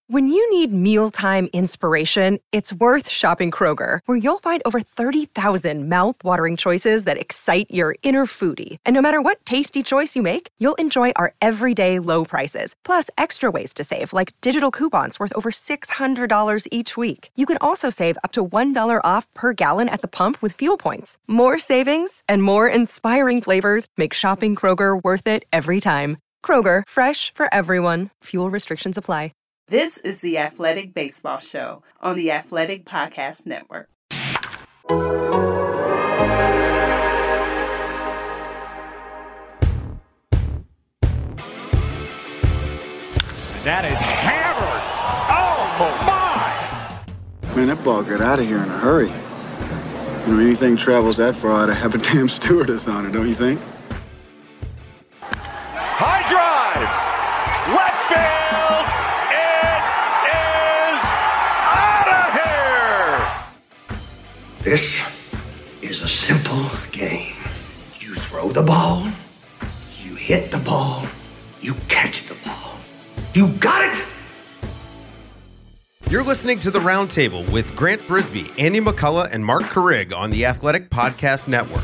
When you need mealtime inspiration, it's worth shopping Kroger, where you'll find over 30,000 mouth-watering choices that excite your inner foodie. And no matter what tasty choice you make, you'll enjoy our everyday low prices, plus extra ways to save, like digital coupons worth over $600 each week. You can also save up to $1 off per gallon at the pump with fuel points. More savings and more inspiring flavors make shopping Kroger worth it every time. Kroger, fresh for everyone. Fuel restrictions apply. This is the Athletic Baseball Show on the Athletic Podcast Network. That is hammered. Oh, my. Man, that ball got out of here in a hurry. You know, anything travels that far, ought to have a damn stewardess on it, don't you think? High drive. Left field. It is out of here. This is a simple game. You throw the ball, you hit the ball, you catch the ball. You got it? You're listening to The Roundtable with Grant Brisbee, Andy McCullough, and Mark Carrig on the Athletic Podcast Network.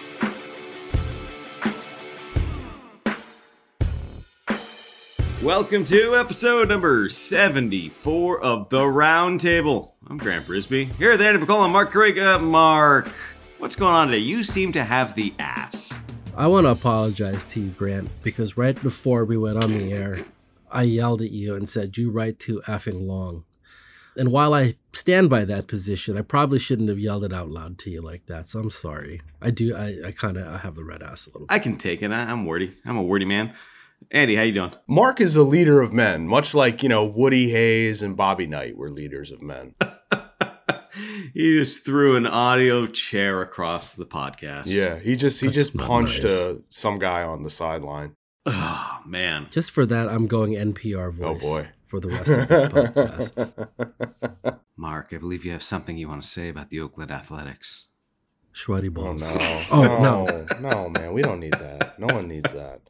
Welcome to episode number 74 of The Roundtable. I'm Grant Brisbee, here with Andy McCullough and Mark Carrig. Mark, what's going on today? You seem to have the ass. I want to apologize to you, Grant, because right before we went on the air, I yelled at you and said, you write too effing long. And while I stand by that position, I probably shouldn't have yelled it out loud to you like that. So I'm sorry. I kind of have the red ass a little bit. I can take it. I'm wordy. I'm a wordy man. Andy, how you doing? Mark is a leader of men, much like, Woody Hayes and Bobby Knight were leaders of men. He just threw an audio chair across the podcast. Yeah, he just punched some guy on the sideline. Oh, man. Just for that, I'm going NPR voice. Oh, boy. For the rest of this podcast. Mark, I believe you have something you want to say about the Oakland Athletics. Sweaty balls. Oh, no. No, man, we don't need that. No one needs that.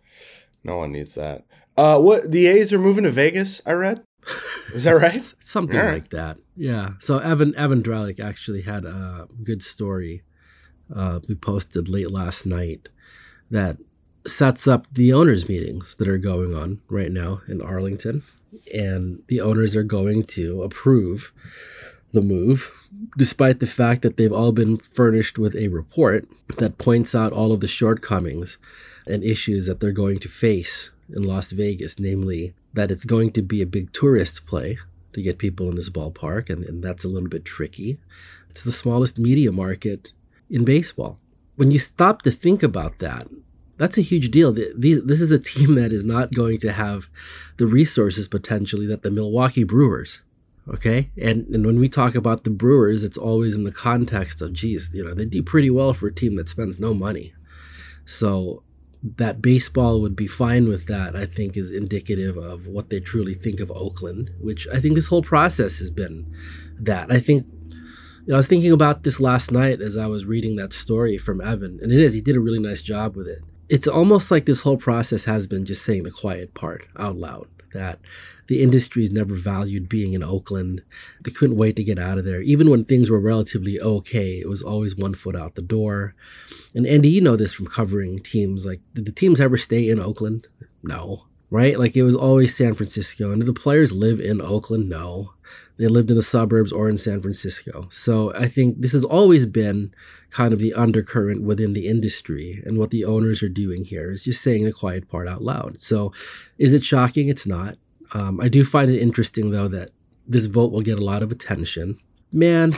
What, the A's are moving to Vegas, I read? Is that right? Something like that. Yeah. So Evan Drellick actually had a good story we posted late last night that sets up the owners' meetings that are going on right now in Arlington. And the owners are going to approve the move, despite the fact that they've all been furnished with a report that points out all of the shortcomings and issues that they're going to face in Las Vegas, namely that it's going to be a big tourist play to get people in this ballpark, and that's a little bit tricky. It's the smallest media market in baseball. When you stop to think about that, that's a huge deal. This is a team that is not going to have the resources potentially that the Milwaukee Brewers, okay? And when we talk about the Brewers, it's always in the context of, geez, they do pretty well for a team that spends no money. So that baseball would be fine with that, I think, is indicative of what they truly think of Oakland, which I think this whole process has been that. I think, I was thinking about this last night as I was reading that story from Evan, and he did a really nice job with it. It's almost like this whole process has been just saying the quiet part out loud, that the industry's never valued being in Oakland. They couldn't wait to get out of there. Even when things were relatively okay, it was always one foot out the door. And Andy, you know this from covering teams. Like, did the teams ever stay in Oakland? No. Right? Like, it was always San Francisco. And did the players live in Oakland? No. They lived in the suburbs or in San Francisco. So I think this has always been kind of the undercurrent within the industry. And what the owners are doing here is just saying the quiet part out loud. So is it shocking? It's not. I do find it interesting, though, that this vote will get a lot of attention. Man.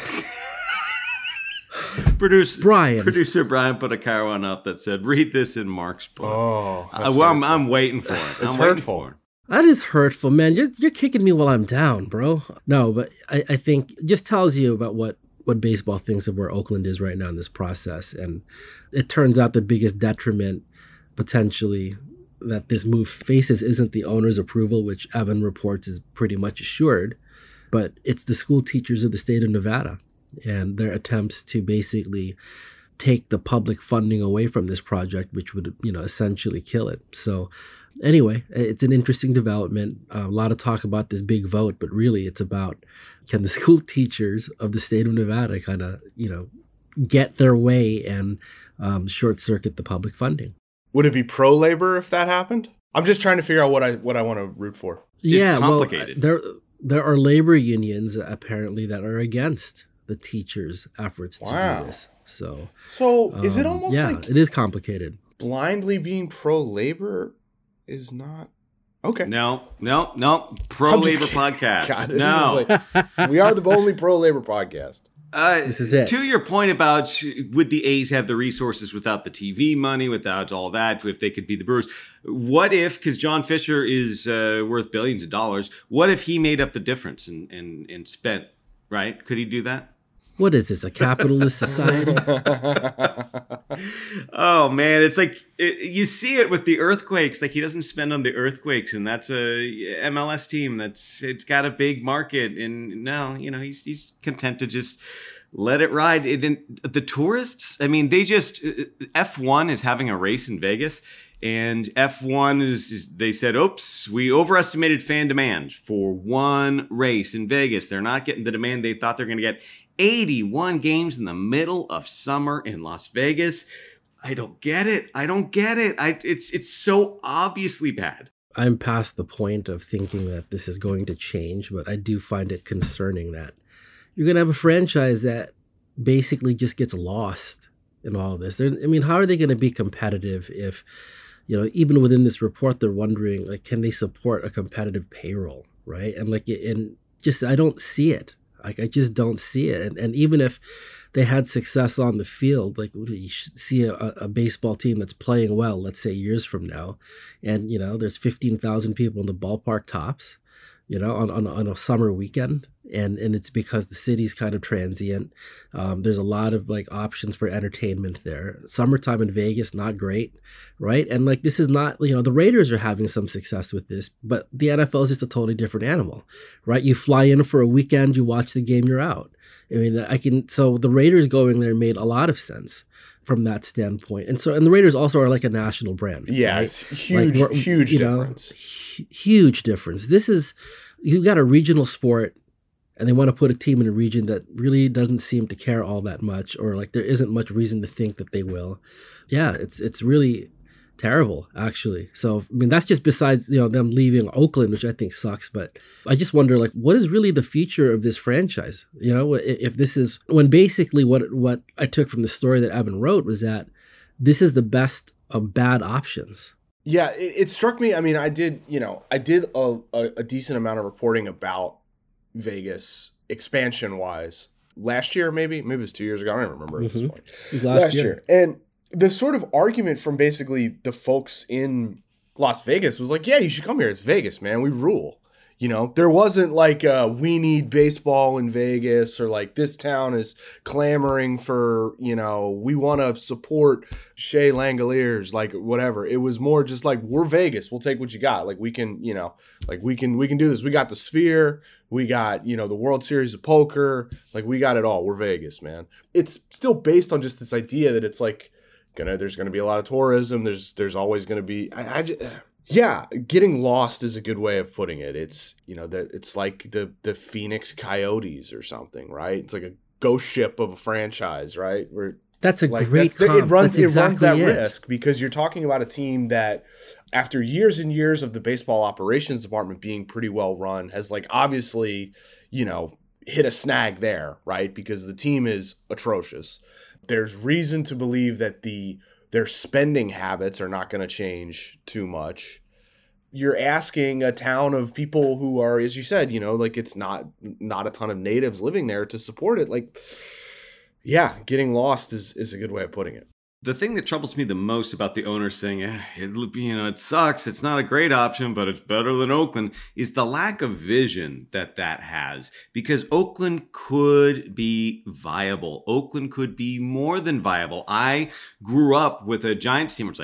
Producer Brian put a car one up that said, "Read this in Mark's book." Oh, I'm waiting for it. It's hurtful. That is hurtful, man. You're kicking me while I'm down, bro. No, but I think it just tells you about what baseball thinks of where Oakland is right now in this process. And it turns out the biggest detriment potentially that this move faces isn't the owner's approval, which Evan reports is pretty much assured, but it's the school teachers of the state of Nevada and their attempts to basically take the public funding away from this project, which would, essentially kill it. So Anyway, it's an interesting development. A lot of talk about this big vote, but really it's about, can the school teachers of the state of Nevada kind of, get their way and short circuit the public funding? Would it be pro-labor if that happened? I'm just trying to figure out what I want to root for. It's complicated. Well, there are labor unions apparently that are against the teachers' efforts to do this. So is it almost like it is complicated. Blindly being pro-labor is not okay. No. Pro-labor podcast. God, No. We are the only pro-labor podcast. This is it. To your point about would the A's have the resources without the TV money, without all that, if they could be the Brewers? What if, because John Fisher is worth billions of dollars, what if he made up the difference and spent, right? Could he do that? What is this, a capitalist society? Oh, man. It's like you see it with the earthquakes. Like he doesn't spend on the earthquakes, and that's a MLS team it's got a big market. And no, he's content to just let it ride. The tourists, I mean, they just F1 is having a race in Vegas. And F1 they said, oops, we overestimated fan demand for one race in Vegas. They're not getting the demand they thought they're going to get. 81 games in the middle of summer in Las Vegas. I don't get it. It's so obviously bad. I'm past the point of thinking that this is going to change, but I do find it concerning that you're going to have a franchise that basically just gets lost in all of this. How are they going to be competitive if, even within this report, they're wondering, like, can they support a competitive payroll, right? And I don't see it. Like, I just don't see it. And even if they had success on the field, like you see a baseball team that's playing well, let's say years from now, and, there's 15,000 people in the ballpark tops, on a summer weekend. And it's because the city's kind of transient. There's a lot of options for entertainment there. Summertime in Vegas, not great, right? And this is not, the Raiders are having some success with this, but the NFL is just a totally different animal, right? You fly in for a weekend, you watch the game, you're out. So the Raiders going there made a lot of sense from that standpoint. And the Raiders also are like a national brand. Yeah, right? It's huge difference. Huge difference. You've got a regional sport, and they want to put a team in a region that really doesn't seem to care all that much, or there isn't much reason to think that they will. Yeah, it's really terrible, actually. So, that's just besides, them leaving Oakland, which I think sucks. But I just wonder, what is really the future of this franchise? If this is, when basically what I took from the story that Evan wrote was that this is the best of bad options. Yeah, it struck me. I did a decent amount of reporting about Vegas expansion-wise last year, maybe it was 2 years ago. I don't remember at this point. It was last year. And the sort of argument from basically the folks in Las Vegas was like, yeah, you should come here. It's Vegas, man. We rule. There wasn't we need baseball in Vegas, or this town is clamoring for, we want to support Shea Langoliers, whatever. It was more just we're Vegas. We'll take what you got. We can, we can do this. We got the Sphere. We got, the World Series of Poker. We got it all. We're Vegas, man. It's still based on just this idea that it's there's going to be a lot of tourism. There's always going to be, yeah, getting lost is a good way of putting it. It's, it's like the Phoenix Coyotes or something, right? It's like a ghost ship of a franchise, right? That's a great comp. It runs that risk, because you're talking about a team that, after years and years of the baseball operations department being pretty well run, has obviously, hit a snag there, right? Because the team is atrocious. There's reason to believe that their spending habits are not going to change too much. You're asking a town of people who are, as you said, it's not a ton of natives living there to support it. Yeah, getting lost is a good way of putting it. The thing that troubles me the most about the owner saying, it sucks, it's not a great option, but it's better than Oakland, is the lack of vision that has. Because Oakland could be viable. Oakland could be more than viable. I grew up with a Giants team where it's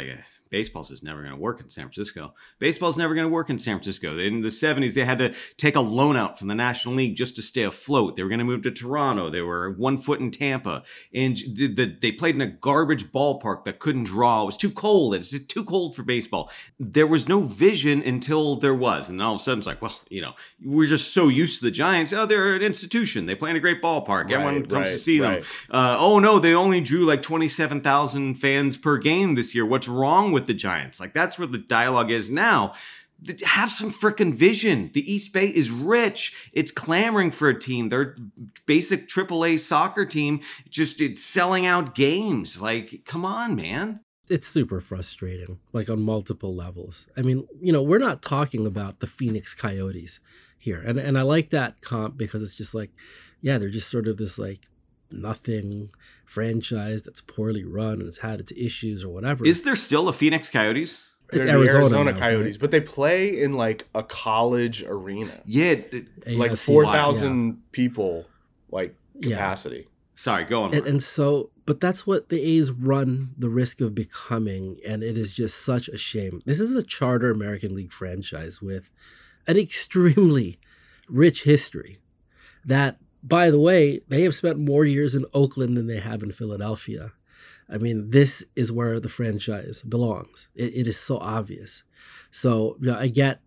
baseball's just never going to work in San Francisco. Baseball's never going to work in San Francisco. In the 70s, they had to take a loan out from the National League just to stay afloat. They were going to move to Toronto. They were 1 foot in Tampa. And they played in a garbage ballpark that couldn't draw. It was too cold. It's too cold for baseball. There was no vision until there was. And then all of a sudden, it's like, well, we're just so used to the Giants. Oh, they're an institution. They play in a great ballpark. Everyone comes to see them. Oh, no, they only drew like 27,000 fans per game this year. What's wrong with the Giants? Like, that's where the dialogue is now. Have some freaking vision. The East Bay is rich. It's clamoring for a team. Their basic AAA soccer team, it's selling out games. Like, come on, man. It's super frustrating, like on multiple levels. I mean, we're not talking about the Phoenix Coyotes here. And I like that comp because it's just like, yeah, they're just sort of this like nothing franchise that's poorly run and has had its issues or whatever. Is there still a Phoenix Coyotes? It's the Arizona Coyotes, right? But they play in like a college arena. Yeah, like 4,000 people, like capacity. Yeah. Sorry, go on. And so, but that's what the A's run the risk of becoming, and it is just such a shame. This is a charter American League franchise with an extremely rich history that, by the way, they have spent more years in Oakland than they have in Philadelphia. I mean, this is where the franchise belongs. It is so obvious. So, I get,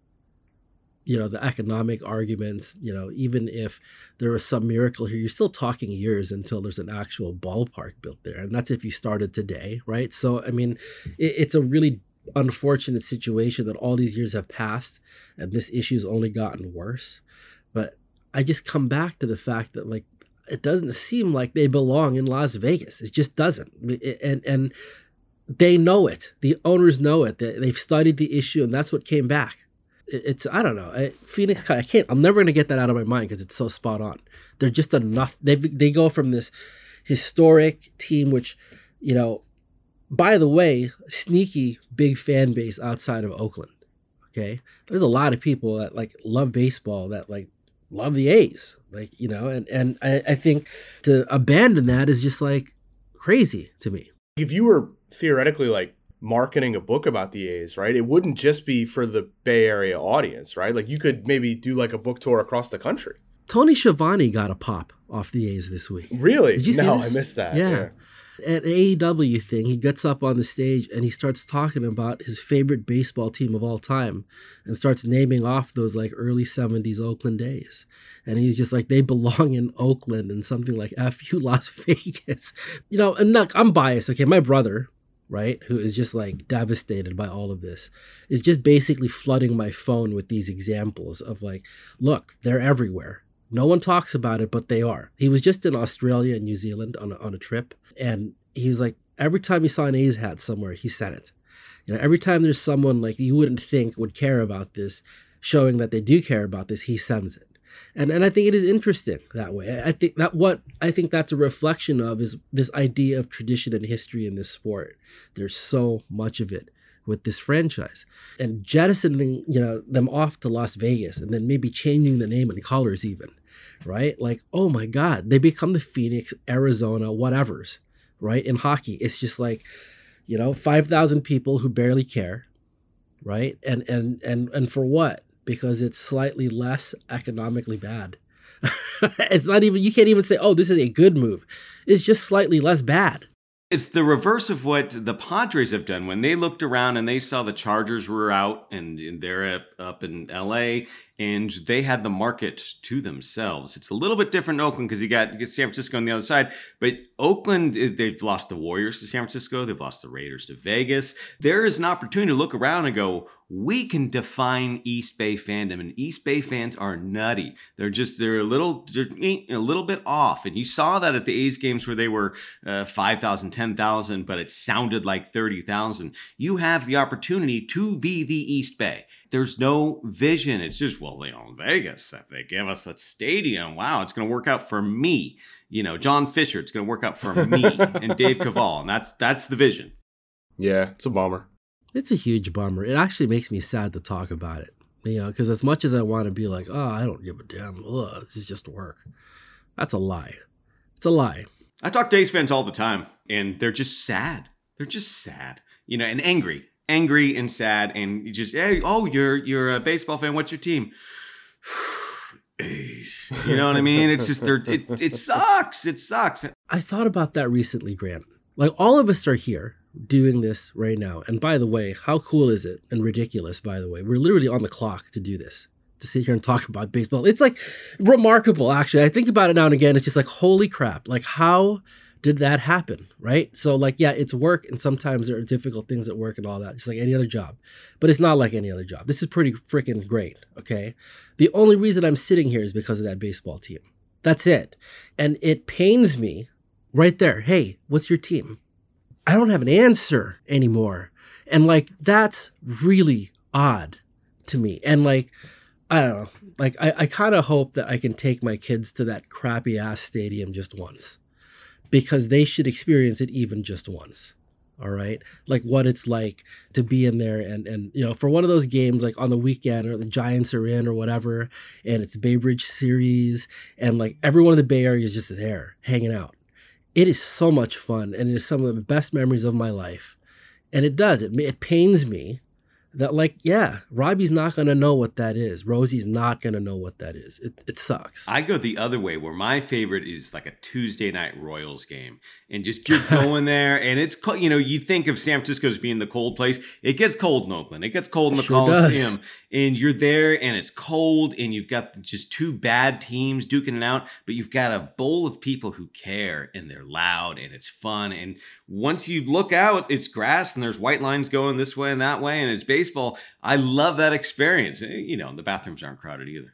the economic arguments, even if there was some miracle here, you're still talking years until there's an actual ballpark built there. And that's if you started today, right? So, I mean, it's a really unfortunate situation that all these years have passed and this issue's only gotten worse. But I just come back to the fact that, like, it doesn't seem like they belong in Las Vegas. It just doesn't. And they know it. The owners know it. They've studied the issue, and that's what came back. It's, I don't know. Phoenix, I'm never going to get that out of my mind because it's so spot on. They're just enough. They go from this historic team, which, by the way, sneaky big fan base outside of Oakland. Okay. There's a lot of people that like love baseball that like love the A's, like, and I think to abandon that is just like crazy to me. If you were theoretically like marketing a book about the A's, right, it wouldn't just be for the Bay Area audience, right? Like you could maybe do like a book tour across the country. Tony Schiavone got a pop off the A's this week. Really? Did you see No, this? I missed that. Yeah. At an AEW thing, he gets up on the stage and he starts talking about his favorite baseball team of all time and starts naming off those like early 70s Oakland A's. And he's just like, they belong in Oakland and something like F you Las Vegas. And look, I'm biased. Okay, my brother, right, who is just like devastated by all of this, is just basically flooding my phone with these examples of like, look, they're everywhere. No one talks about it, but they are. He was just in Australia and New Zealand on a trip. And he was like, every time he saw an A's hat somewhere, he said it. Every time there's someone like you wouldn't think would care about this, showing that they do care about this, he sends it. And I think it is interesting that way. I think that's a reflection of is this idea of tradition and history in this sport. There's so much of it with this franchise, and jettisoning them off to Las Vegas and then maybe changing the name and colors even, right? Like, oh my God, they become the Phoenix, Arizona, whatevers, right? In hockey, it's just like, 5,000 people who barely care, right? And for what? Because it's slightly less economically bad. It's not even, you can't even say, oh, this is a good move. It's just slightly less bad. It's the reverse of what the Padres have done when they looked around and they saw the Chargers were out and they're up in LA and they had the market to themselves. It's a little bit different in Oakland because you got San Francisco on the other side. But Oakland, they've lost the Warriors to San Francisco. They've lost the Raiders to Vegas. There is an opportunity to look around and go, we can define East Bay fandom. And East Bay fans are nutty. They're a little bit off. And you saw that at the A's games where they were 5,000, 10,000, but it sounded like 30,000. You have the opportunity to be the East Bay. There's no vision. It's just, Vegas, if they give us a stadium, wow, it's going to work out for me. John Fisher, it's going to work out for me and Dave Cavall. And that's the vision. Yeah, it's a bummer. It's a huge bummer. It actually makes me sad to talk about it, because as much as I want to be like, oh, I don't give a damn. This is just work. That's a lie. It's a lie. I talk to A's fans all the time, and they're just sad. They're just sad, and angry. angry and sad, and you just, hey, oh, you're a baseball fan. What's your team? You know what I mean? It's just it sucks. It sucks. I thought about that recently, Grant. Like, all of us are here doing this right now. And by the way, how cool is it? And ridiculous, by the way. We're literally on the clock to do this, to sit here and talk about baseball. It's like remarkable, actually. I think about it now and again. It's just like, holy crap. Like, how did that happen, right? So, like, yeah, it's work, and sometimes there are difficult things at work and all that, just like any other job. But it's not like any other job. This is pretty freaking great, okay? The only reason I'm sitting here is because of that baseball team. That's it. And it pains me right there. Hey, what's your team? I don't have an answer anymore. And, like, that's really odd to me. And, like, I don't know. Like, I kind of hope that I can take my kids to that crappy-ass stadium just once, because they should experience it even just once. All right. Like, what it's like to be in there and, you know, for one of those games, like on the weekend, or the Giants are in or whatever, and it's the Bay Bridge series, and like everyone in the Bay Area is just there hanging out. It is so much fun, and it is some of the best memories of my life. And it pains me that, like, yeah, Robbie's not going to know what that is. Rosie's not going to know what that is. It sucks. I go the other way, where my favorite is like a Tuesday night Royals game, and just you're going there, and it's, you know, you think of San Francisco as being the cold place. It gets cold in Oakland. It gets cold in the Coliseum, and you're there, and it's cold, and you've got just two bad teams duking it out, but you've got a bowl of people who care, and they're loud, and it's fun. And once you look out, it's grass, and there's white lines going this way and that way, and it's baseball. I love that experience. You know, the bathrooms aren't crowded either.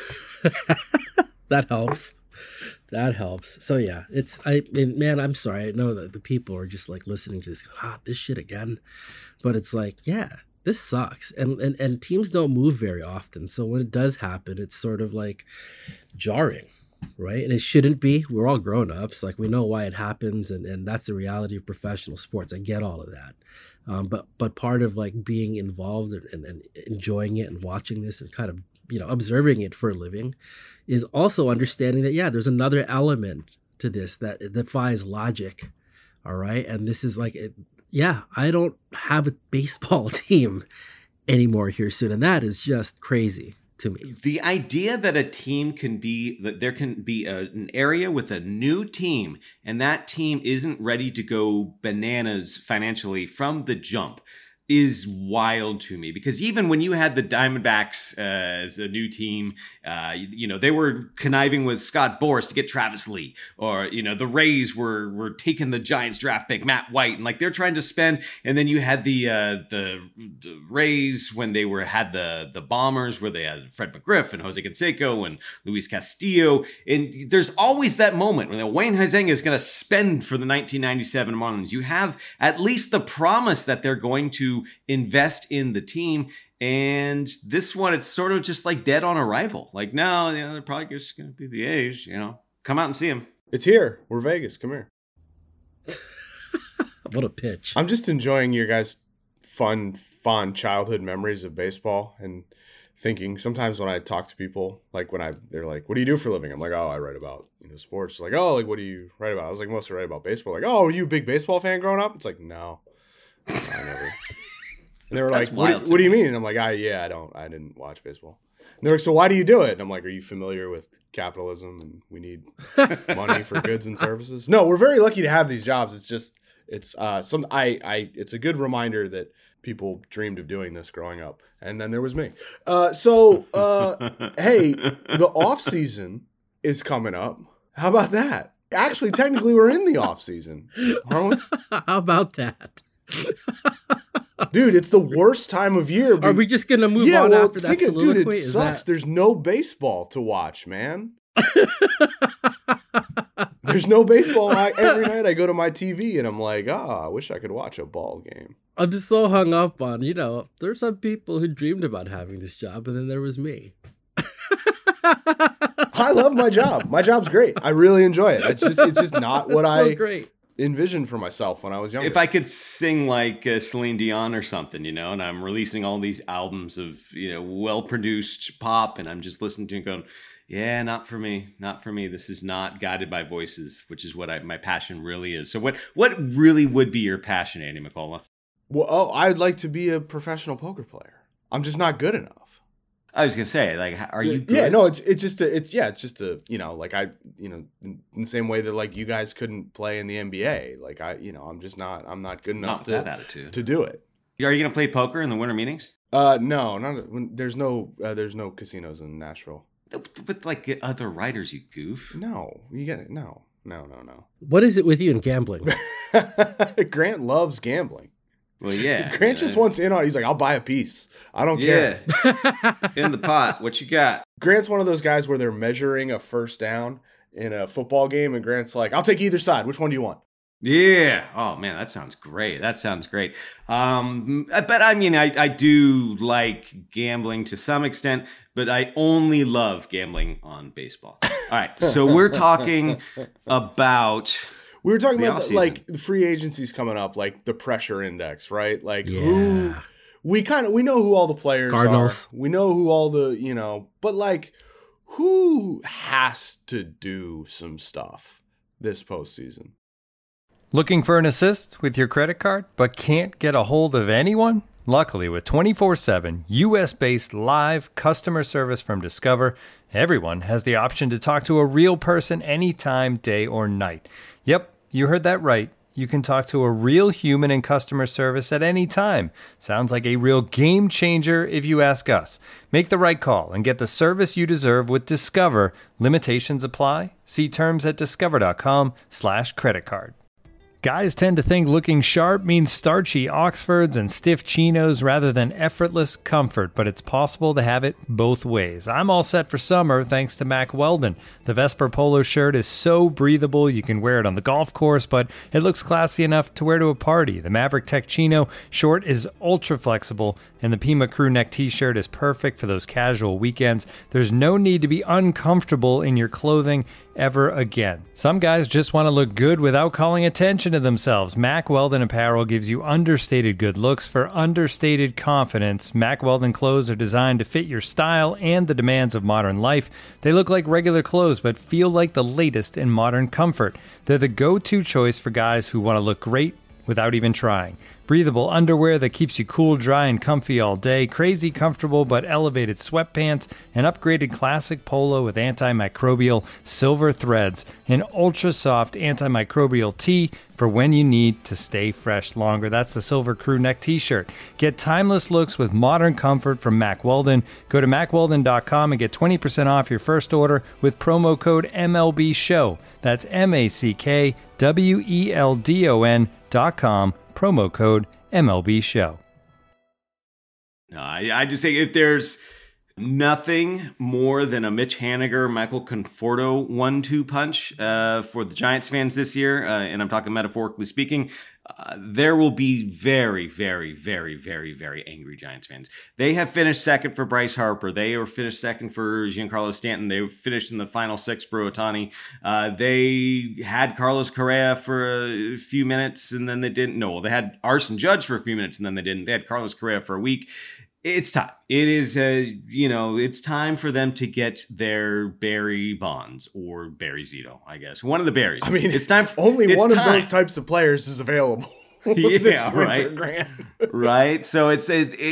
That helps. That helps. So yeah, man, I'm sorry. I know that the people are just like listening to this, going, this shit again. But it's like, yeah, this sucks. And teams don't move very often. So when it does happen, it's sort of like jarring, right? And it shouldn't be. We're all grown-ups. Like, we know why it happens, and that's the reality of professional sports. I get all of that. But part of like being involved and enjoying it and watching this and kind of, you know, observing it for a living is also understanding that, yeah, there's another element to this that defies logic. All right. And this is like, I don't have a baseball team anymore here soon. And that is just crazy to me. The idea that a team can be, that there can be an area with a new team, and that team isn't ready to go bananas financially from the jump, is wild to me. Because even when you had the Diamondbacks as a new team, you know, they were conniving with Scott Boras to get Travis Lee, or, you know, the Rays were taking the Giants draft pick Matt White, and like they're trying to spend. And then you had the Rays when they had the Bombers, where they had Fred McGriff and Jose Canseco and Luis Castillo. And there's always that moment when Wayne Huizenga is going to spend for the 1997 Marlins. You have at least the promise that they're going to invest in the team. And this one, it's sort of just like dead on arrival. Like, no, you know, they're probably just going to be the A's, you know. Come out and see them. It's here. We're Vegas. Come here. What a pitch. I'm just enjoying your guys' fond childhood memories of baseball, and thinking sometimes when I talk to people, like they're like, what do you do for a living? I'm like, oh, I write about, you know, sports. Like, oh, like, what do you write about? I was like, mostly write about baseball. Like, oh, were you a big baseball fan growing up? It's like, no, I never. And they were like, what do you mean? And I'm like, I didn't watch baseball. And they're like, so why do you do it? And I'm like, are you familiar with capitalism and we need money for goods and services? No, we're very lucky to have these jobs. It's just, it's it's a good reminder that people dreamed of doing this growing up. And then there was me. Hey, the off season is coming up. How about that? Actually, technically we're in the off season, aren't we? How about that? Dude, it's the worst time of year. Are we just gonna move on after that soliloquy? Dude, it sucks. There's no baseball to watch, man. There's no baseball. Every night I go to my TV and I'm like, I wish I could watch a ball game. I'm just so hung up on, you know, there's some people who dreamed about having this job, and then there was me. I love my job. My job's great. I really enjoy it. It's just not what great. Envisioned for myself when I was younger. If I could sing like Celine Dion or something, you know, and I'm releasing all these albums of, you know, well-produced pop, and I'm just listening to it going, yeah, not for me. This is not guided by voices, which is what my passion really is. So what really would be your passion, Andy McCullough? Well, I'd like to be a professional poker player. I'm just not good enough. I was gonna say, like, are you good? Yeah, no, it's just a, you know, like in the same way that like you guys couldn't play in the NBA. Like I'm not good enough to do it. Are you gonna play poker in the winter meetings? No, there's no casinos in Nashville. But like other writers, you goof. No, you get it. No. What is it with you and gambling? Grant loves gambling. Well, yeah. Grant just wants in on it. He's like, I'll buy a piece. I don't care. In the pot. What you got? Grant's one of those guys where they're measuring a first down in a football game, and Grant's like, I'll take either side. Which one do you want? Yeah. Oh, man, that sounds great. But I mean, I do like gambling to some extent, but I only love gambling on baseball. All right. So we're talking about... We were talking about like the free agencies coming up, like the pressure index, right? Like we know who all the players Cardinals. are. We know who all the, but like who has to do some stuff this postseason? Looking for an assist with your credit card, but can't get a hold of anyone? Luckily, with 24/7 U.S.-based live customer service from Discover, everyone has the option to talk to a real person anytime, day or night. Yep. You heard that right. You can talk to a real human in customer service at any time. Sounds like a real game changer if you ask us. Make the right call and get the service you deserve with Discover. Limitations apply. See terms at discover.com/creditcard. Guys tend to think looking sharp means starchy Oxfords and stiff chinos rather than effortless comfort, but it's possible to have it both ways. I'm all set for summer thanks to Mack Weldon. The Vesper polo shirt is so breathable you can wear it on the golf course, but it looks classy enough to wear to a party. The Maverick Tech Chino short is ultra flexible, and the Pima crew neck t-shirt is perfect for those casual weekends. There's no need to be uncomfortable in your clothing ever again. Some guys just want to look good without calling attention to themselves. Mack Weldon apparel gives you understated good looks for understated confidence. Mack Weldon clothes are designed to fit your style and the demands of modern life. They look like regular clothes but feel like the latest in modern comfort. They're the go-to choice for guys who want to look great without even trying. Breathable underwear that keeps you cool, dry, and comfy all day. Crazy comfortable but elevated sweatpants. An upgraded classic polo with antimicrobial silver threads. An ultra soft antimicrobial tee for when you need to stay fresh longer. That's the Silver Crew Neck t-shirt. Get timeless looks with modern comfort from Mack Weldon. Go to MackWeldon.com and get 20% off your first order with promo code MLB Show. That's MackWeldon.com. Promo code MLB Show. No, I just think if there's nothing more than a Mitch Haniger, Michael Conforto 1-2 punch for the Giants fans this year, and I'm talking metaphorically speaking, there will be very, very, very, very, very angry Giants fans. They have finished second for Bryce Harper. They were finished second for Giancarlo Stanton. They finished in the final six for Ohtani. They had Carlos Correa for a few minutes, and then they didn't. No, they had Arson Judge for a few minutes, and then they didn't. They had Carlos Correa for a week. It's time. It is, it's time for them to get their Barry Bonds or Barry Zito, I guess. One of the Barrys. I mean, it's time. Only one of those types of players is available. Yeah, right. Right. So I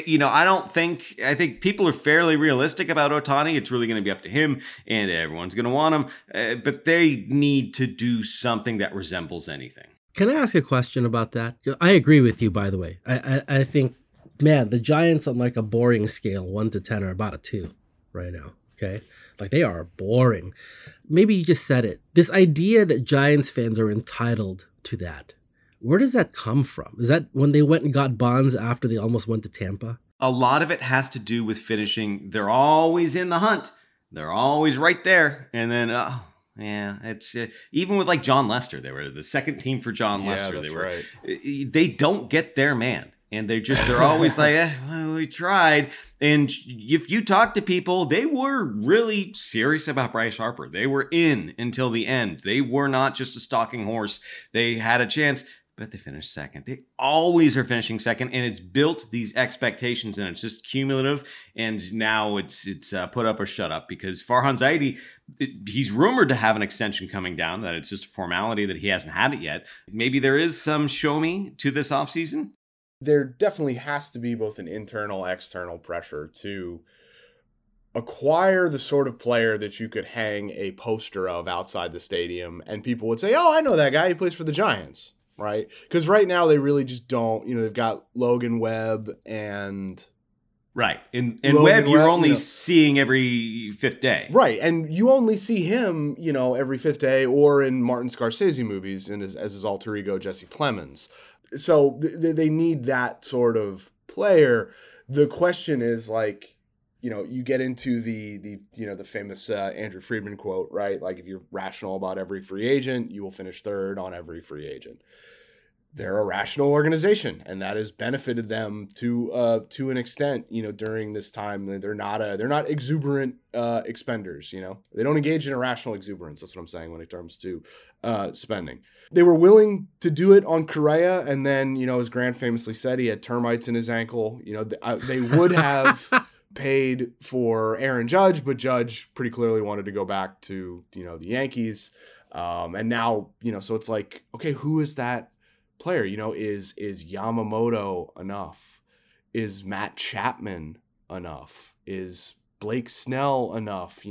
think people are fairly realistic about Ohtani. It's really going to be up to him, and everyone's going to want him. But they need to do something that resembles anything. Can I ask a question about that? I agree with you, by the way. I think, man, the Giants on like a boring scale, 1 to 10, are about a 2 right now. Okay. Like they are boring. Maybe you just said it. This idea that Giants fans are entitled to that. Where does that come from? Is that when they went and got Bonds after they almost went to Tampa? A lot of it has to do with finishing. They're always in the hunt. They're always right there. And then, it's even with like John Lester, they were the second team for John Lester. That's right. They don't get their man. And they're always like, we tried. And if you talk to people, they were really serious about Bryce Harper. They were in until the end. They were not just a stalking horse. They had a chance, but they finished second. They always are finishing second, and it's built these expectations, and it's just cumulative. And now it's put up or shut up, because Farhan Zaidi, he's rumored to have an extension coming down, that it's just a formality that he hasn't had it yet. Maybe there is some show me to this offseason. there definitely has to be both an internal, external pressure to acquire the sort of player that you could hang a poster of outside the stadium and people would say, oh, I know that guy. He plays for the Giants, right? Because right now they really just don't. They've got Logan Webb and... Right. And Webb, you're only seeing every fifth day. Right. And you only see him, every fifth day or in Martin Scorsese movies and as his alter ego, Jesse Plemons. So they need that sort of player. The question is you get into the famous Andrew Friedman quote, right? Like, if you're rational about every free agent, you will finish third on every free agent. They're a rational organization, and that has benefited them to an extent. During this time, they're not exuberant expenders. They don't engage in irrational exuberance. That's what I'm saying when it comes to spending. They were willing to do it on Correa, and then as Grant famously said, he had termites in his ankle. They would have paid for Aaron Judge, but Judge pretty clearly wanted to go back to the Yankees, and now so it's like, okay, who is that player? Is Yamamoto enough? Is Matt Chapman enough? Is Blake Snell enough?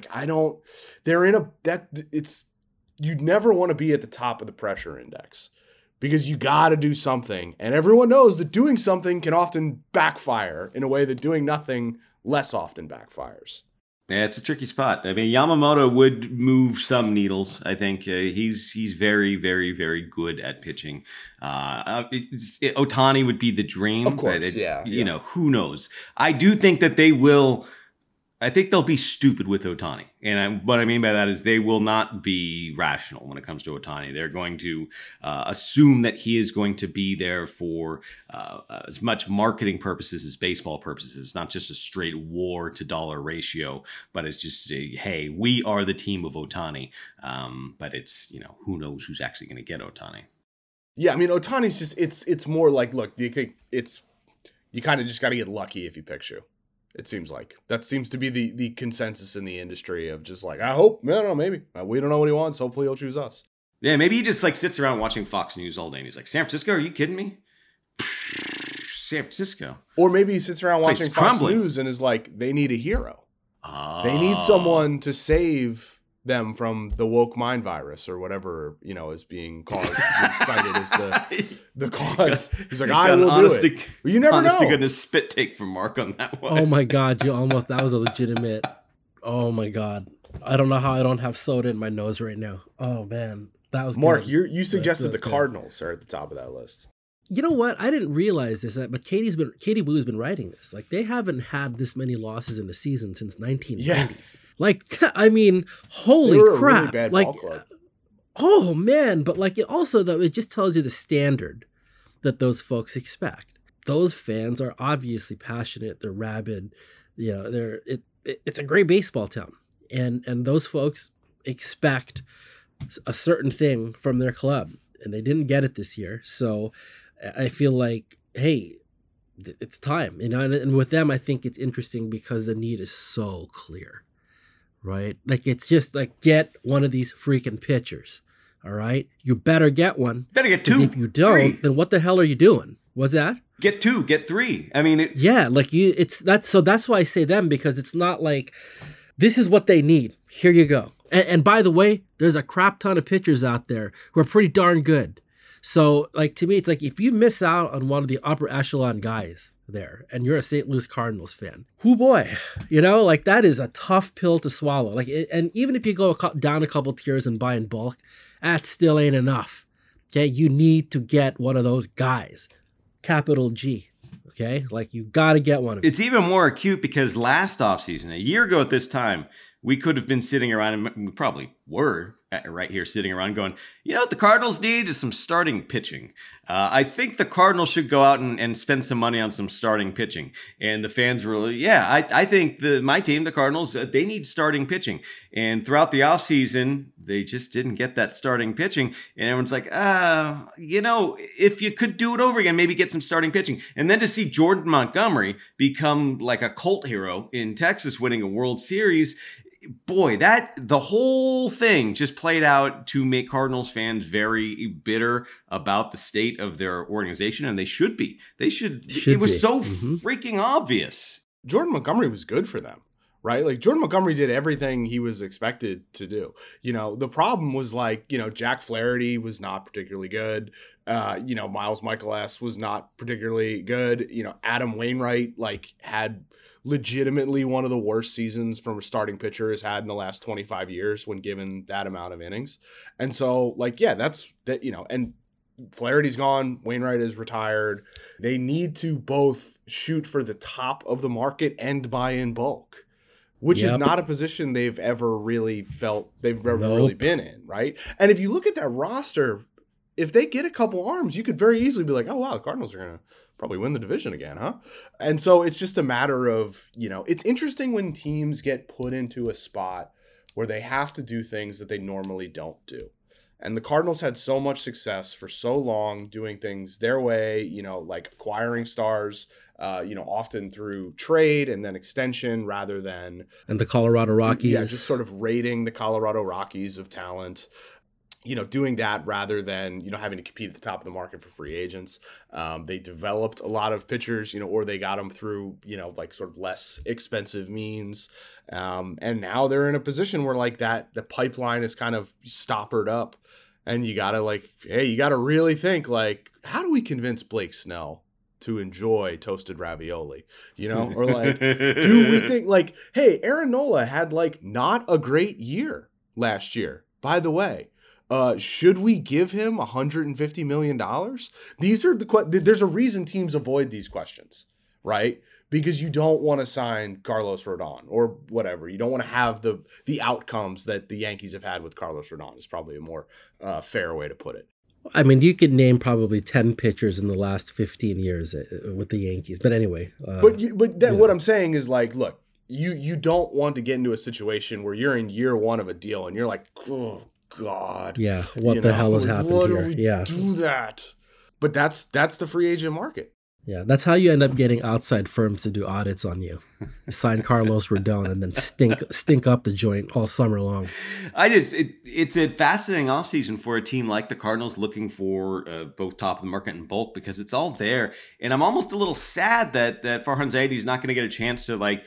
You'd never want to be at the top of the pressure index because you got to do something. And everyone knows that doing something can often backfire in a way that doing nothing less often backfires. Yeah, it's a tricky spot. I mean, Yamamoto would move some needles. I think he's very, very, very good at pitching. Ohtani would be the dream. Of course, but who knows? I do think that they will. I think they'll be stupid with Ohtani. And what I mean by that is they will not be rational when it comes to Ohtani. They're going to assume that he is going to be there for as much marketing purposes as baseball purposes, not just a straight war to dollar ratio, but it's just, hey, we are the team of Ohtani. But it's, who knows who's actually going to get Ohtani. Yeah, I mean, Ohtani's just, it's more like, look, do you think you kind of just got to get lucky if you pick Shu. It seems like that seems to be the consensus in the industry of just like, I hope, I don't know, maybe we don't know what he wants. Hopefully he'll choose us. Yeah, maybe he just sits around watching Fox News all day and he's like, San Francisco, are you kidding me? San Francisco. Or maybe he sits around watching Fox News and is like, they need a hero. Oh. They need someone to save them from the woke mind virus or whatever, is being cited as the cause. He's like, I will do it. Well, you never know. Honest to goodness spit take from Mark on that one. Oh my God, that was a legitimate. Oh my God. I don't know how I don't have soda in my nose right now. Oh man, that was Mark. good. You suggested the Cardinals are at the top of that list. You know what? I didn't realize this, but Katie Boo has been writing this. Like, they haven't had this many losses in a season since 1990. Yeah. Like, I mean, holy crap! A really bad ball club. Oh man! But it also though, it just tells you the standard that those folks expect. Those fans are obviously passionate. They're rabid. It's a great baseball town, and those folks expect a certain thing from their club, and they didn't get it this year. So I feel like, hey, it's time. And with them, I think it's interesting because the need is so clear. Right? It's just get one of these freaking pitchers. All right? You better get one. Better get two. If you don't, then what the hell are you doing? What's that? Get two, get three. I mean, that's why I say them, because it's not like this is what they need. Here you go. And by the way, there's a crap ton of pitchers out there who are pretty darn good. So to me, it's like if you miss out on one of the upper echelon guys there and you're a St. Louis Cardinals fan, boy, that is a tough pill to swallow. And even if you go down a couple tiers and buy in bulk, that still ain't enough. Okay, you need to get one of those guys, capital G. Okay, you got to get one of them. It's even more acute because last offseason, a year ago at this time, we could have been sitting around, and we probably were right here sitting around going, what the Cardinals need is some starting pitching. I think the Cardinals should go out and spend some money on some starting pitching. And the fans were, I think my team, the Cardinals, they need starting pitching. And throughout the offseason, they just didn't get that starting pitching. And everyone's like, if you could do it over again, maybe get some starting pitching. And then to see Jordan Montgomery become like a cult hero in Texas winning a World Series, boy, that the whole thing just played out to make Cardinals fans very bitter about the state of their organization, and they should be. It was so freaking obvious. Jordan Montgomery was good for them, right? Like Jordan Montgomery did everything he was expected to do. The problem was Jack Flaherty was not particularly good. Miles Michaelis was not particularly good. Adam Wainwright had legitimately one of the worst seasons from a starting pitcher has had in the last 25 years when given that amount of innings. And so that's that, and Flaherty's gone, Wainwright is retired. They need to both shoot for the top of the market and buy in bulk, which is not a position they've ever really felt they've ever really been in, right? And if you look at that roster, if they get a couple arms, you could very easily be like, oh wow, the Cardinals are going to probably win the division again, huh? And so it's just a matter of, it's interesting when teams get put into a spot where they have to do things that they normally don't do. And the Cardinals had so much success for so long doing things their way, like acquiring stars, often through trade and then extension rather than... And the Colorado Rockies. Yeah, just sort of raiding the Colorado Rockies of talent. Doing that rather than, having to compete at the top of the market for free agents. They developed a lot of pitchers, or they got them through, sort of less expensive means. And now they're in a position where the pipeline is kind of stoppered up. And you got to you got to really think how do we convince Blake Snell to enjoy toasted ravioli, or do we think hey, Aaron Nola had not a great year last year, by the way. Should we give him $150 million? These are there's a reason teams avoid these questions, right? Because you don't want to sign Carlos Rodon or whatever. You don't want to have the outcomes that the Yankees have had with Carlos Rodon is probably a more fair way to put it. I mean, you could name probably 10 pitchers in the last 15 years with the Yankees. But anyway. What I'm saying is look, you don't want to get into a situation where you're in year one of a deal and you're like, oh, God. Yeah, what the hell has happened here? Do that. But that's the free agent market. Yeah, that's how you end up getting outside firms to do audits on you. Sign Carlos Rodon and then stink up the joint all summer long. It's a fascinating offseason for a team like the Cardinals looking for both top of the market and bulk because it's all there. And I'm almost a little sad that Farhan Zaidi is not going to get a chance to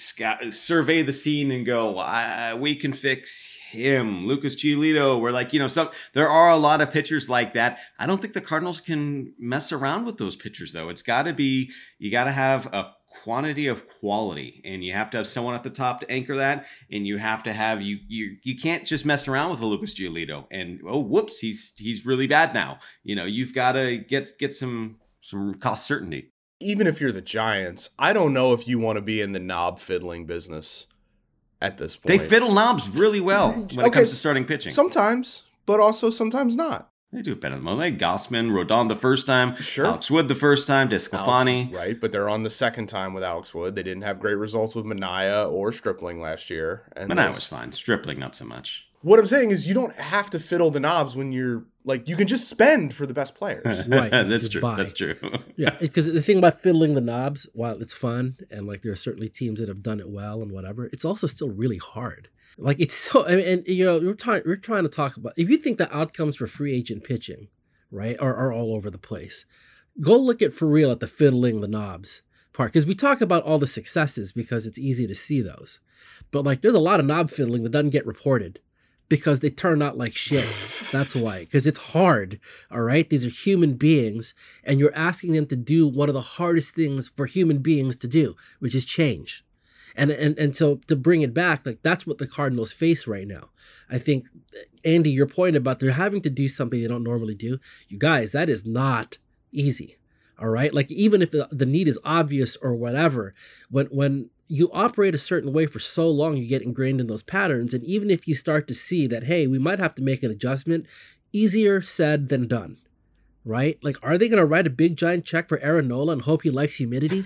survey the scene and go, we can fix him, Lucas Giolito. We're there are a lot of pitchers like that. I don't think the Cardinals can mess around with those pitchers though. It's got to be, you got to have a quantity of quality, and you have to have someone at the top to anchor that, and you have to have you can't just mess around with a Lucas Giolito and whoops, he's really bad now. You've got to get some cost certainty. Even if you're the Giants, I don't know if you want to be in the knob fiddling business at this point. They fiddle knobs really well when it comes to starting pitching. Sometimes, but also sometimes not. They do it better than most. Like Gossman, Rodon the first time, sure. Alex Wood the first time, DeSclafani. Right, but they're on the second time with Alex Wood. They didn't have great results with Minaya or Stripling last year. And Minaya was fine. Stripling, not so much. What I'm saying is you don't have to fiddle the knobs when you're you can just spend for the best players. Right. That's true. That's true. Yeah, because the thing about fiddling the knobs, while it's fun and there are certainly teams that have done it well and whatever, it's also still really hard. It's so, we're trying to talk about, if you think the outcomes for free agent pitching, right, are all over the place, go look at for real at the fiddling the knobs part, because we talk about all the successes because it's easy to see those, but there's a lot of knob fiddling that doesn't get reported because they turn out like shit. That's why, because it's hard. All right, these are human beings, and you're asking them to do one of the hardest things for human beings to do, which is change. And so to bring it back, that's what the Cardinals face right now. I think, Andy, your point about they're having to do something they don't normally do, you guys, that is not easy. All right, even if the need is obvious or whatever, when you operate a certain way for so long, you get ingrained in those patterns. And even if you start to see that, hey, we might have to make an adjustment, easier said than done. Right? Are they going to write a big giant check for Aaron Nola and hope he likes humidity?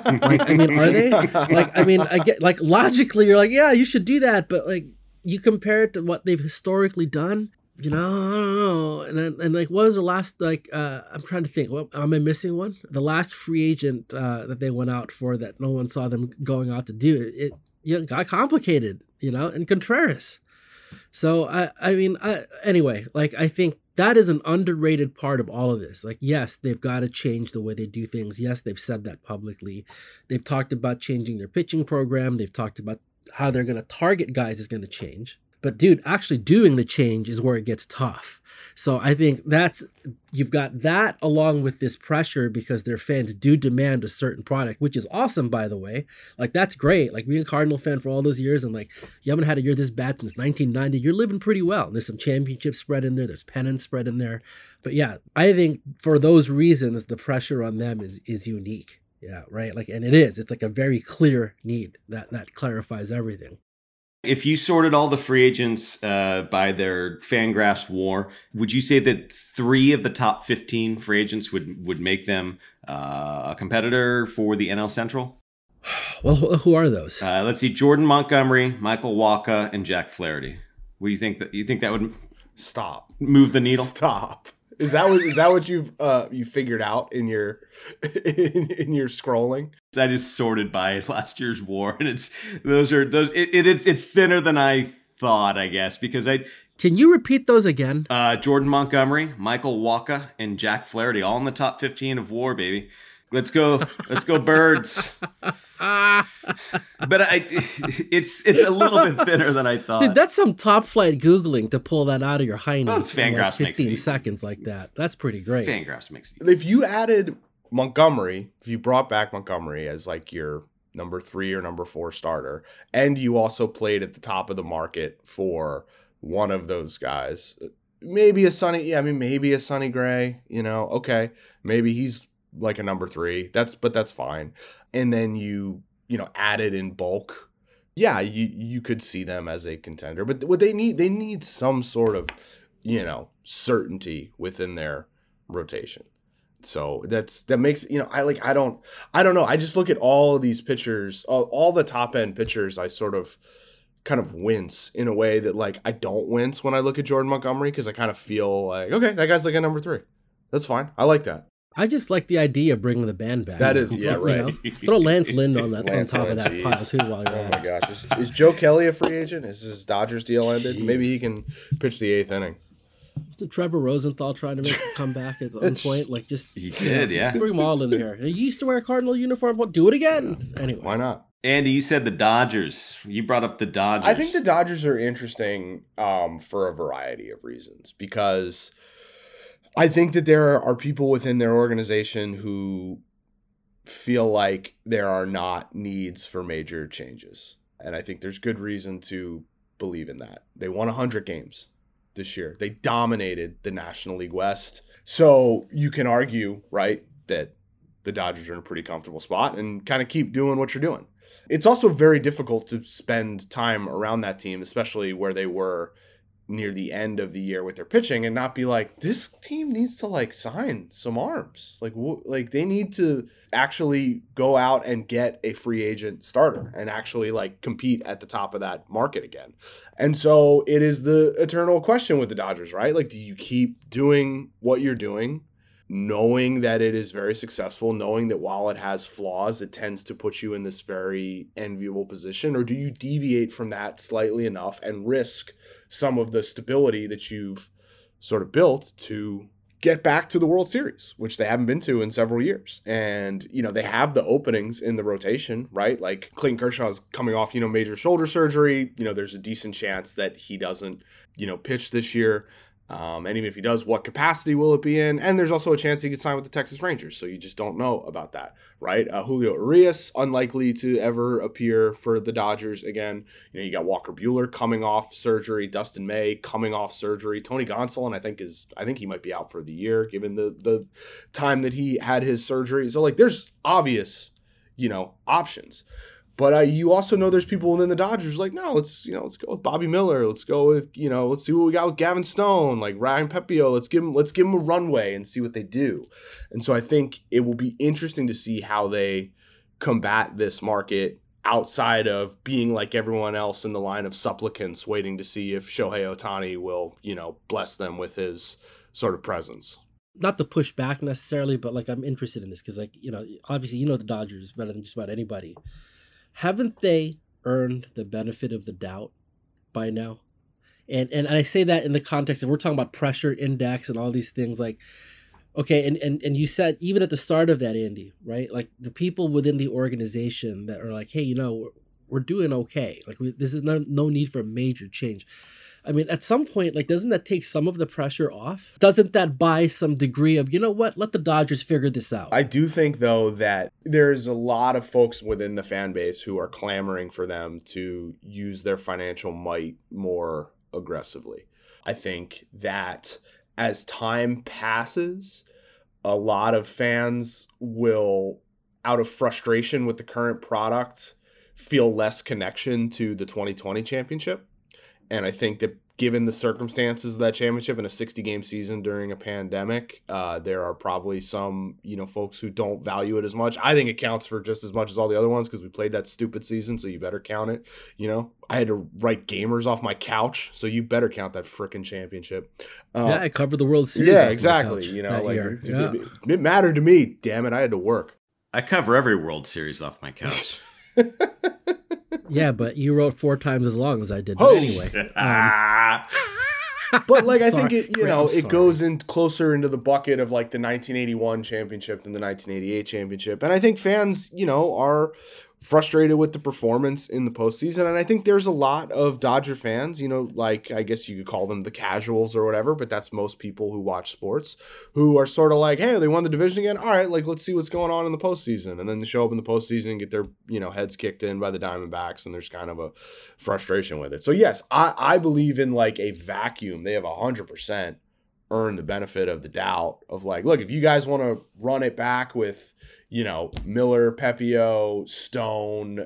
Are they? I get logically, you're yeah, you should do that. But you compare it to what they've historically done, I don't know. And what was the last, I'm trying to think, am I missing one? The last free agent that they went out for that no one saw them going out to do, got complicated, and Contreras. So anyway, like I think that is an underrated part of all of this. Like, yes, they've got to change the way they do things. Yes, they've said that publicly. They've talked about changing their pitching program. They've talked about how they're going to target guys is going to change. But dude, actually doing the change is where it gets tough. So I think you've got that along with this pressure because their fans do demand a certain product, which is awesome, by the way. Like, that's great. Like, being a Cardinal fan for all those years and like, you haven't had a year this bad since 1990. You're living pretty well. There's some championship spread in there. There's pennant spread in there. But yeah, I think for those reasons, the pressure on them is unique. Yeah, right. Like, and it is. It's like a very clear need that clarifies everything. If you sorted all the free agents by their Fangraphs WAR, would you say that 3 of the top 15 free agents would make them a competitor for the NL Central? Well, who are those? Let's see: Jordan Montgomery, Michael Wacha, and Jack Flaherty. What do you think? You think that would move the needle? Stop. Is that what you figured out in your scrolling? I just sorted by last year's WAR, and it's thinner than I thought, I guess, because Can you repeat those again? Jordan Montgomery, Michael Wacha, and Jack Flaherty, all in the top 15 of WAR, baby. Let's go, Birds. But it's a little bit thinner than I thought. Dude, that's some top flight Googling to pull that out of your hiney in Fangraphs 15 seconds like that. That's pretty great. Fangraphs makes it. If you added Montgomery, if you brought back Montgomery as like your number 3 or number 4 starter, and you also played at the top of the market for one of those guys, maybe a Sonny Gray, okay, maybe he's like a number 3. That's fine. And then you added in bulk. Yeah, you could see them as a contender, but what they need some sort of, certainty within their rotation. So that makes, I don't know. I just look at all of these pitchers, all the top end pitchers. I sort of kind of wince in a way that like I don't wince when I look at Jordan Montgomery, because I kind of feel like, okay, that guy's like a number 3. That's fine. I like that. I just like the idea of bringing the band back. That is, yeah, right. Throw Lance Lynn on top of that pile too while you're at it. Oh my gosh, is Joe Kelly a free agent? Is his Dodgers deal ended? Jeez. Maybe he can pitch the 8th inning. Wasn't Trevor Rosenthal trying to make a comeback at one point? Like, just he did, yeah. Bring them all in here. You used to wear a Cardinal uniform. Well, do it again. Anyway, why not? Andy, you said the Dodgers. You brought up the Dodgers. I think the Dodgers are interesting for a variety of reasons, because I think that there are people within their organization who feel like there are not needs for major changes. And I think there's good reason to believe in that. They won 100 games this year. They dominated the National League West. So you can argue, right, that the Dodgers are in a pretty comfortable spot and kind of keep doing what you're doing. It's also very difficult to spend time around that team, especially where they were near the end of the year with their pitching, and not be like, this team needs to like sign some arms. Like they need to actually go out and get a free agent starter and actually like compete at the top of that market again. And so it is the eternal question with the Dodgers, right? Like, do you keep doing what you're doing, knowing that it is very successful, knowing that while it has flaws, it tends to put you in this very enviable position? Or do you deviate from that slightly enough and risk some of the stability that you've sort of built to get back to the World Series, which they haven't been to in several years? And, they have the openings in the rotation, right? Like Clayton Kershaw's coming off, major shoulder surgery. There's a decent chance that he doesn't, pitch this year. And even if he does, what capacity will it be in? And there's also a chance he could sign with the Texas Rangers. So you just don't know about that, right? Julio Urias, unlikely to ever appear for the Dodgers again. You got Walker Buehler coming off surgery, Dustin May coming off surgery. Tony Gonsolin, I think he might be out for the year, given the time that he had his surgery. So like, there's obvious, options. But you also know there's people within the Dodgers like, no, let's go with Bobby Miller. Let's go with, let's see what we got with Gavin Stone, like Ryan Pepio. Let's give them a runway and see what they do. And so I think it will be interesting to see how they combat this market outside of being like everyone else in the line of supplicants waiting to see if Shohei Ohtani will, bless them with his sort of presence. Not to push back necessarily, but like I'm interested in this because, like, obviously the Dodgers better than just about anybody. Haven't they earned the benefit of the doubt by now? And I say that in the context of we're talking about pressure index and all these things like, okay, and you said even at the start of that, Andy, right? Like the people within the organization that are like, hey, we're doing okay. Like this is no need for major change. I mean, at some point, like, doesn't that take some of the pressure off? Doesn't that buy some degree of, you know what, let the Dodgers figure this out? I do think, though, that there's a lot of folks within the fan base who are clamoring for them to use their financial might more aggressively. I think that as time passes, a lot of fans will, out of frustration with the current product, feel less connection to the 2020 championship. And I think that given the circumstances of that championship in a 60-game season during a pandemic, there are probably some, folks who don't value it as much. I think it counts for just as much as all the other ones because we played that stupid season, so you better count it. I had to write gamers off my couch, so you better count that frickin' championship. I covered the World Series. Yeah, exactly. It mattered to me. Damn it, I had to work. I cover every World Series off my couch. Yeah, but you wrote 4 times as long as I did. But anyway. But I think it goes in closer into the bucket of like the 1981 championship than the 1988 championship. And I think fans, are frustrated with the performance in the postseason. And I think there's a lot of Dodger fans, I guess you could call them the casuals or whatever, but that's most people who watch sports who are sort of like, hey, they won the division again. All right, let's see what's going on in the postseason. And then they show up in the postseason and get their, heads kicked in by the Diamondbacks. And there's kind of a frustration with it. So yes, I believe in a vacuum. They have 100% earned the benefit of the doubt of look, if you guys want to run it back with, Miller, Pepio, Stone,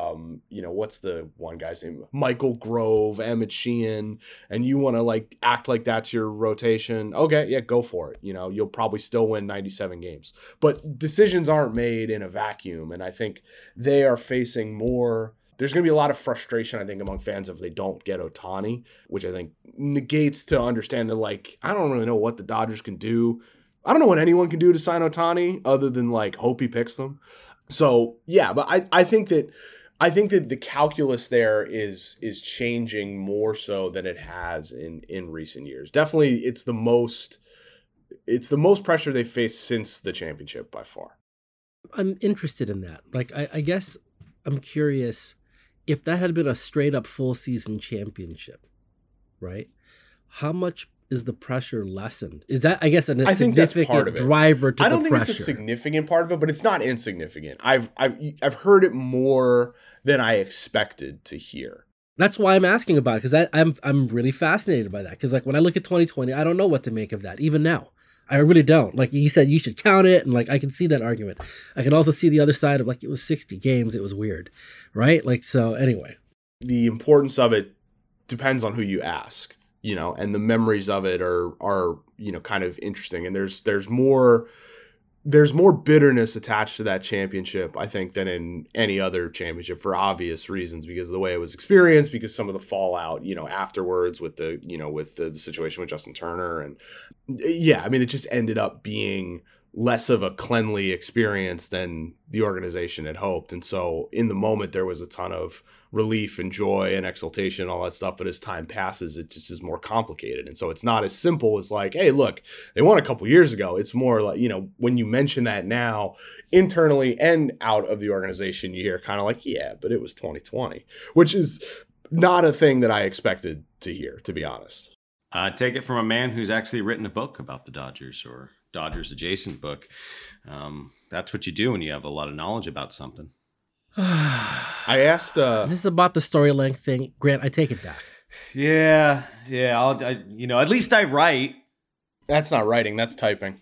what's the one guy's name? Michael Grove, Emmett Sheehan, and you want to act like that's your rotation. Okay, yeah, go for it. You'll probably still win 97 games. But decisions aren't made in a vacuum, and I think they are facing more. There's going to be a lot of frustration, I think, among fans if they don't get Ohtani, which I think negates to understand that, I don't really know what the Dodgers can do. I don't know what anyone can do to sign Ohtani other than hope he picks them. So yeah, but I think that the calculus there is changing more so than it has in recent years. Definitely, it's the most pressure they faced since the championship by far. I'm interested in that. I guess I'm curious if that had been a straight up full season championship, right? How much is the pressure lessened? Is that, I guess, I think that's part of it. Driver to the pressure? I don't think it's a significant part of it, but it's not insignificant. I've heard it more than I expected to hear. That's why I'm asking about it, because I'm really fascinated by that. Because when I look at 2020, I don't know what to make of that, even now. I really don't. You said, you should count it, and I can see that argument. I can also see the other side of it was 60 games, it was weird, right? So anyway. The importance of it depends on who you ask. And the memories of it are kind of interesting. And there's more bitterness attached to that championship, I think, than in any other championship for obvious reasons, because of the way it was experienced, because some of the fallout, afterwards with the situation with Justin Turner. And yeah, I mean, it just ended up being less of a cleanly experience than the organization had hoped. And so in the moment, there was a ton of relief and joy and exultation and all that stuff. But as time passes, it just is more complicated. And so it's not as simple as hey, look, they won a couple years ago. It's more when you mention that now internally and out of the organization, you hear kind of yeah, but it was 2020, which is not a thing that I expected to hear, to be honest. Take it from a man who's actually written a book about the Dodgers, or Dodgers adjacent book. That's what you do when you have a lot of knowledge about something. I asked this is about the story length thing. Grant, I take it back. Yeah at least I write. That's not writing, that's typing.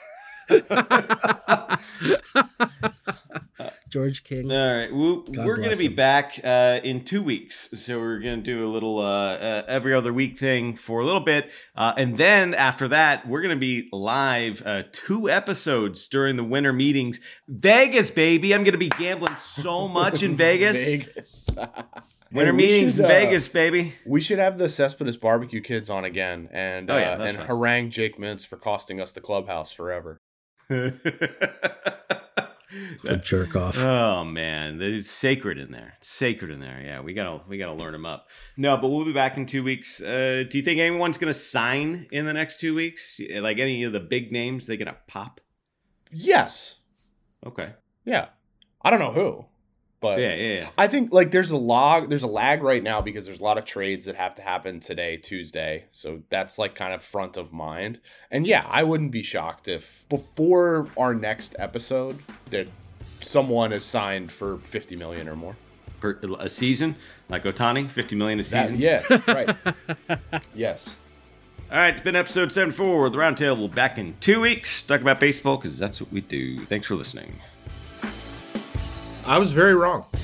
George King. All right, we're going to be back in 2 weeks, so we're going to do a little every other week thing for a little bit, and then after that, we're going to be live 2 episodes during the winter meetings. Vegas, baby! I'm going to be gambling so much in Vegas. Vegas. Winter meetings in Vegas, baby. We should have the Cespedes Barbecue Kids on again and right. harangue Jake Mintz for costing us the clubhouse forever. A jerk off. Oh man, it's sacred in there. It's sacred in there. Yeah, we gotta learn him up. No, but we'll be back in 2 weeks. Do you think anyone's gonna sign in the next 2 weeks? Like any of the big names, they gonna pop? Yes. Okay. Yeah. I don't know who, but yeah. I think like there's a lag right now because there's a lot of trades that have to happen today, Tuesday. So that's like kind of front of mind. And yeah, I wouldn't be shocked if before our next episode that someone is signed for $50 million or more per a season, like Ohtani, $50 million a season. Yeah, right. Yes. All right, it's been episode 74 of the Roundtable. Back in 2 weeks, talk about baseball because that's what we do. Thanks for listening. I was very wrong.